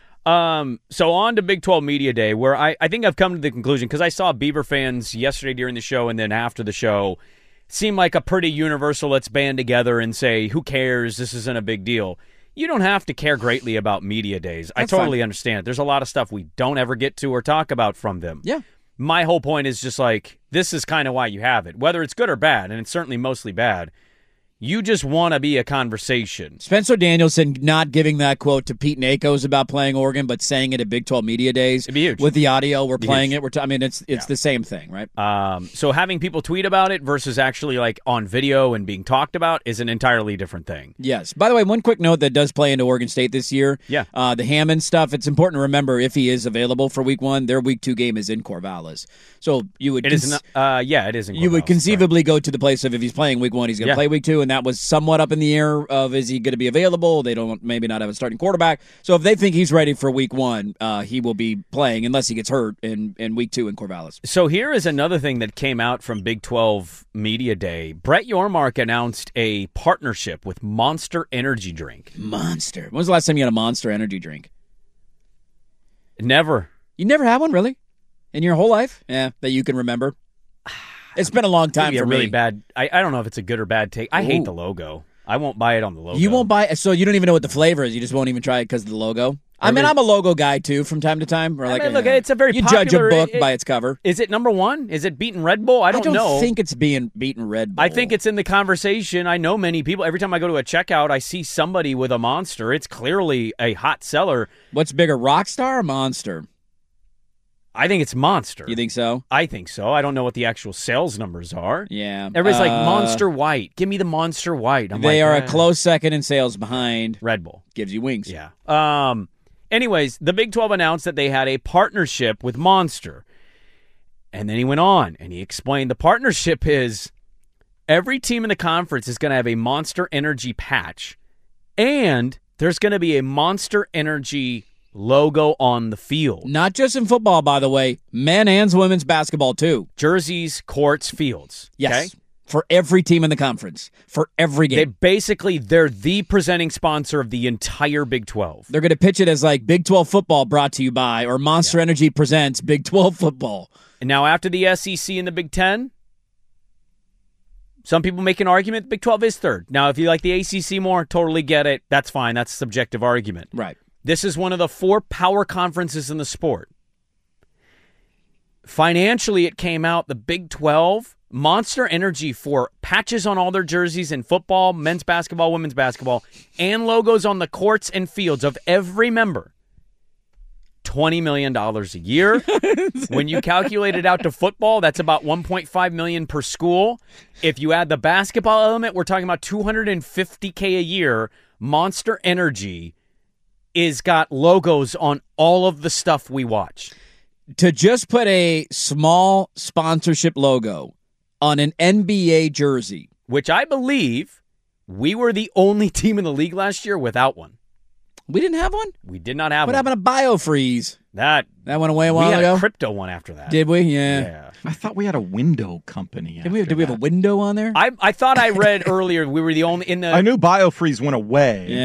E: So on to Big 12 Media Day, where I think I've come to the conclusion, because I saw Beaver fans yesterday during the show and then after the show seem like a pretty universal, let's band together and say, who cares? This isn't a big deal. You don't have to care greatly about media days.
D: That's
E: I totally
D: fine.
E: understand it. There's a lot of stuff we don't ever get to or talk about from them.
D: Yeah.
E: My whole point is just like, this is kind of why you have it. Whether it's good or bad, and it's certainly mostly bad, you just want to be a conversation.
D: Spencer Danielson not giving that quote to Pete Nakos about playing Oregon, but saying it at Big 12 Media Days.
E: It'd be huge.
D: With the audio, we're
E: It'd be
D: playing
E: huge.
D: it. It's the same thing, right?
E: So having people tweet about it versus actually like on video and being talked about is an entirely different thing.
D: Yes. By the way, one quick note that does play into Oregon State this year.
E: Yeah.
D: The Hammond stuff, it's important to remember if he is available for week 1, their week 2 game is in Corvallis. So you would
E: It is in Corvallis.
D: You would conceivably go to the place of if he's playing week 1, he's going to play week 2, and that was somewhat up in the air of is he going to be available? They don't maybe not have a starting quarterback. So if they think he's ready for week 1, he will be playing unless he gets hurt in week 2 in Corvallis.
E: So here is another thing that came out from Big 12 Media Day. Brett Yormark announced a partnership with Monster Energy Drink.
D: Monster. When was the last time you had a Monster Energy drink?
E: Never.
D: You never had one, really? In your whole life? Yeah, that you can remember? It's been a long time for
E: really
D: me.
E: bad. I don't know if it's a good or bad take. I hate the logo. I won't buy it on the logo.
D: You won't buy it, so you don't even know what the flavor is. You just won't even try it because of the logo. I'm a logo guy too from time to time. Or
E: look, it's a very
D: you
E: popular,
D: judge a book by its cover.
E: Is it number 1? Is it beating Red Bull? I don't know.
D: I think it's beating Red Bull.
E: I think it's in the conversation. I know many people. Every time I go to a checkout, I see somebody with a Monster. It's clearly a hot seller.
D: What's bigger, Rockstar or Monster?
E: I think it's Monster.
D: You think so?
E: I think so. I don't know what the actual sales numbers are.
D: Yeah.
E: Everybody's like, Monster White. Give me the Monster White.
D: They are a close second in sales behind
E: Red Bull.
D: Gives you wings.
E: Yeah. Anyways, the Big 12 announced that they had a partnership with Monster. And then he went on and he explained the partnership is every team in the conference is going to have a Monster Energy patch. And there's going to be a Monster Energy logo on the field.
D: Not just in football, by the way. Men and women's basketball, too.
E: Jerseys, courts, fields.
D: Yes.
E: Okay?
D: For every team in the conference. For every game.
E: They're the presenting sponsor of the entire Big 12.
D: They're going to pitch it as like Big 12 football brought to you by, or Monster Energy presents Big 12 football.
E: And now after the SEC and the Big 10, some people make an argument Big 12 is third. Now, if you like the ACC more, totally get it. That's fine. That's a subjective argument.
D: Right.
E: This is one of the 4 power conferences in the sport. Financially, it came out, the Big 12, Monster Energy for patches on all their jerseys in football, men's basketball, women's basketball, and logos on the courts and fields of every member. $20 million a year. When you calculate it out to football, that's about $1.5 million per school. If you add the basketball element, we're talking about $250K a year. Monster Energy is got logos on all of the stuff we watch.
D: To just put a small sponsorship logo on an NBA jersey.
E: Which I believe we were the only team in the league last year without one.
D: We didn't have one?
E: We did not have
D: What
E: one.
D: happened to BioFreeze?
E: That
D: went away a while
E: ago?
D: ago?
E: We had a crypto one after that.
D: Did we? Yeah.
G: I thought we had a window company.
D: Did we have a window on there?
E: I thought I read earlier we were the only in the.
G: I knew BioFreeze went away.
D: Yeah.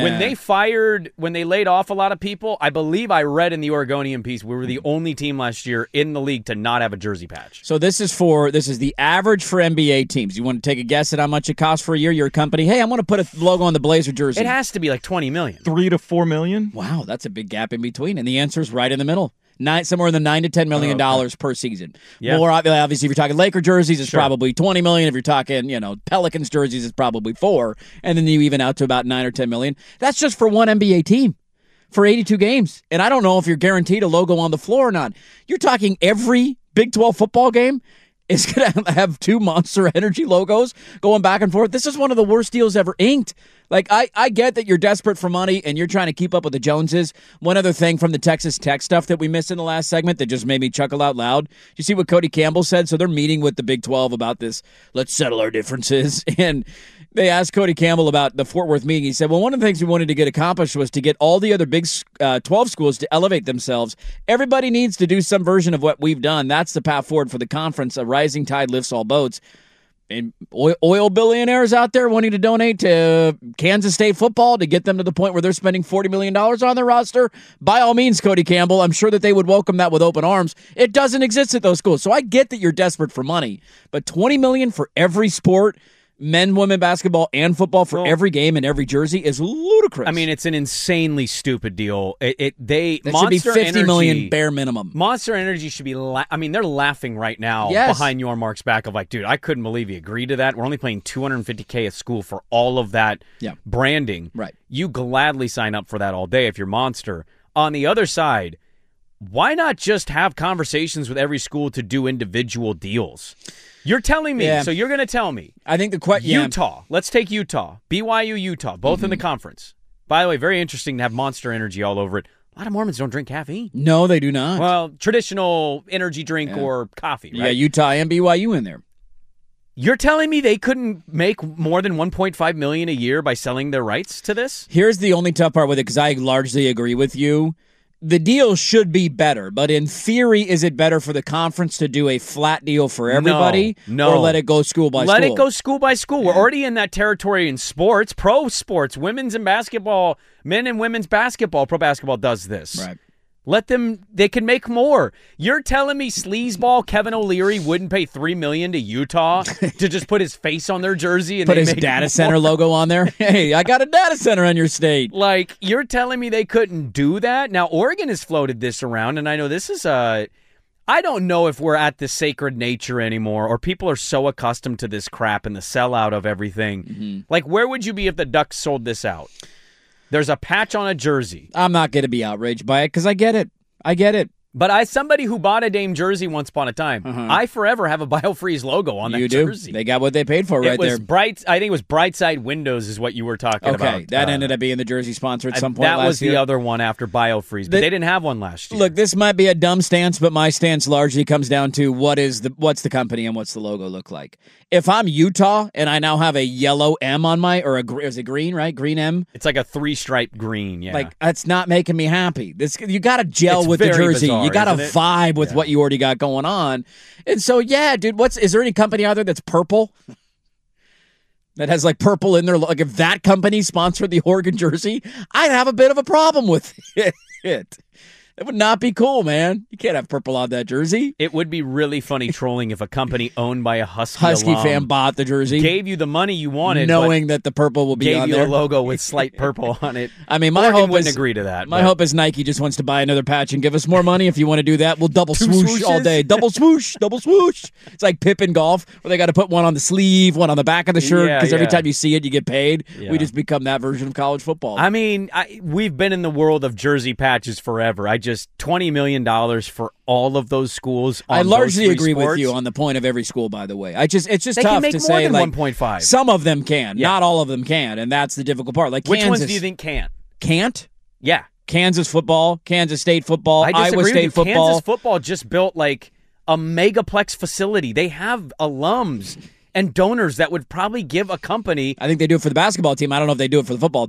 E: When they laid off a lot of people, I believe I read in the Oregonian piece we were the only team last year in the league to not have a jersey patch.
D: So this is the average for NBA teams. You want to take a guess at how much it costs for a year? Your company, hey, I'm going to put a logo on the Blazer jersey.
E: It has to be like $20 million.
G: $3 to $4 million.
D: Wow, that's a big gap in between, and the answer is right in the middle. Somewhere in the $9 to $10 million per season.
E: Yeah.
D: More obviously, if you're talking Laker jerseys, it's probably $20 million. If you're talking, Pelicans jerseys, it's probably $4 million, and then you even out to about $9 or $10 million. That's just for one NBA team for 82 games, and I don't know if you're guaranteed a logo on the floor or not. You're talking every Big 12 football game is going to have two Monster Energy logos going back and forth. This is one of the worst deals ever inked. Like, I get that you're desperate for money and you're trying to keep up with the Joneses. One other thing from the Texas Tech stuff that we missed in the last segment that just made me chuckle out loud. You see what Cody Campbell said? So they're meeting with the Big 12 about this, let's settle our differences. And they asked Cody Campbell about the Fort Worth meeting. He said, well, one of the things we wanted to get accomplished was to get all the other Big 12 schools to elevate themselves. Everybody needs to do some version of what we've done. That's the path forward for the conference. A rising tide lifts all boats. And oil billionaires out there wanting to donate to Kansas State football to get them to the point where they're spending $40 million on their roster, by all means, Cody Campbell, I'm sure that they would welcome that with open arms. It doesn't exist at those schools. So I get that you're desperate for money, but $20 million for every sport, men, women, basketball, and football for every game and every jersey is ludicrous.
E: I mean, it's an insanely stupid deal. That
D: should be $50 million bare minimum.
E: Monster Energy should be. They're laughing right now behind your Mark's back of like, dude, I couldn't believe you agreed to that. We're only paying $250K a school for all of that branding.
D: Right.
E: You gladly sign up for that all day if you're Monster. On the other side, why not just have conversations with every school to do individual deals? You're telling me, so you're going to tell me.
D: I think the question...
E: Utah. Let's take Utah. BYU, Utah, both in the conference. By the way, very interesting to have Monster Energy all over it. A lot of Mormons don't drink caffeine.
D: No, they do not.
E: Well, traditional energy drink or coffee, right?
D: Yeah, Utah and BYU in there.
E: You're telling me they couldn't make more than $1.5 million a year by selling their rights to this?
D: Here's the only tough part with it, because I largely agree with you. The deal should be better, but in theory, is it better for the conference to do a flat deal for everybody?
E: No.
D: Or let it go school by school?
E: Let it go school by school. We're already in that territory in sports, pro sports, women's and basketball, men and women's basketball. Pro basketball does this.
D: Right.
E: Let them, they can make more. You're telling me sleazeball Kevin O'Leary wouldn't pay $3 million to Utah to just put his face on their jersey and
D: put his data center logo on there? Hey, I got a data center on your state.
E: Like, you're telling me they couldn't do that? Now, Oregon has floated this around, and I know this is I don't know if we're at the sacred nature anymore, or people are so accustomed to this crap and the sellout of everything. Mm-hmm. Like, where would you be if the Ducks sold this out? There's a patch on a jersey.
D: I'm not going to be outraged by it because I get it. I get it.
E: But as somebody who bought a Dame jersey once upon a time, I forever have a BioFreeze logo on that jersey.
D: They got what they paid for right there.
E: I think it was Brightside Windows is what you were talking about.
D: Okay, that ended up being the jersey sponsor at some point last year.
E: That was the other one after BioFreeze, but they didn't have one last year.
D: Look, this might be a dumb stance, but my stance largely comes down to what's the company and what's the logo look like. If I'm Utah and I now have a yellow M on is it green, right? Green M?
E: It's like a 3-stripe green, yeah.
D: Like, that's not making me happy. You got to gel with the jersey.
E: Bizarre,
D: you got to vibe with what you already got going on. And so, yeah, dude, is there any company out there that's purple? That has like purple in there? Like, if that company sponsored the Oregon jersey, I'd have a bit of a problem with it. That would not be cool, man. You can't have purple on that jersey.
E: It would be really funny trolling if a company owned by a Husky alum
D: fan bought the jersey,
E: gave you the money you wanted,
D: knowing that the purple will be on there.
E: Gave you a logo with slight purple on it.
D: I mean,
E: Oregon wouldn't agree to that.
D: My hope is Nike just wants to buy another patch and give us more money. If you want to do that, we'll double swoosh all day. Double swoosh, double swoosh. It's like Pippen golf, where they got to put one on the sleeve, one on the back of the shirt, because every time you see it, you get paid. Yeah. We just become that version of college football.
E: I mean, we've been in the world of jersey patches forever. $20 million for all of those schools.
D: I largely agree with you on the point of every school, by the way. It's just
E: they
D: tough
E: can make
D: to
E: more
D: say
E: than
D: like
E: 1.5.
D: Some of them can, not all of them can, and that's the difficult part. Like
E: which
D: Kansas,
E: ones do you think can't?
D: Can't?
E: Yeah.
D: Kansas football, Kansas State football, Iowa State football.
E: Kansas football just built like a megaplex facility. They have alums and donors that would probably give a company.
D: I think they do it for the basketball team. I don't know if they do it for the football team.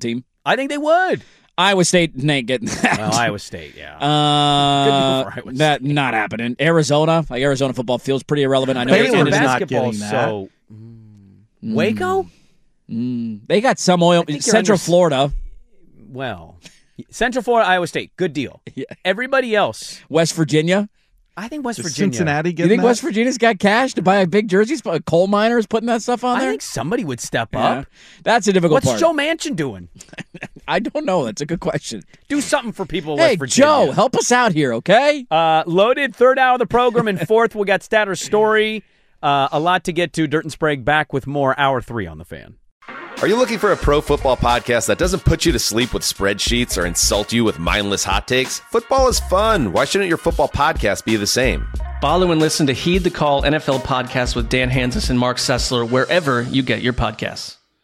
E: I think they would.
D: Iowa State ain't getting that.
E: Well, Iowa State, yeah.
D: Good deal for Iowa State. That not happening. Arizona football feels pretty irrelevant. I know
G: Baylor's
E: basketball,
G: not getting that.
E: so Waco?
D: They got some oil. Central Florida.
E: Well, Central Florida, Iowa State, good deal.
D: Yeah.
E: Everybody else,
D: West Virginia.
E: I think West
G: Does
E: Virginia.
G: Cincinnati get
D: You think
G: that?
D: West Virginia's got cash to buy a big jerseys? Coal miners putting that stuff on
E: I
D: there?
E: think somebody would step
D: Yeah.
E: up.
D: That's a difficult
E: What's
D: part.
E: Joe Manchin doing?
D: I don't know. That's a good question.
E: Do something for people in
D: Hey,
E: West Virginia.
D: Joe, help us out here, okay?
E: Loaded third hour of the program, and fourth we got Statter's story. A lot to get to. Dirt and Sprague back with more hour 3 on the Fan.
N: Are you looking for a pro football podcast that doesn't put you to sleep with spreadsheets or insult you with mindless hot takes? Football is fun. Why shouldn't your football podcast be the same?
O: Follow and listen to Heed the Call NFL podcast with Dan Hansis and Mark Sessler wherever you get your podcasts.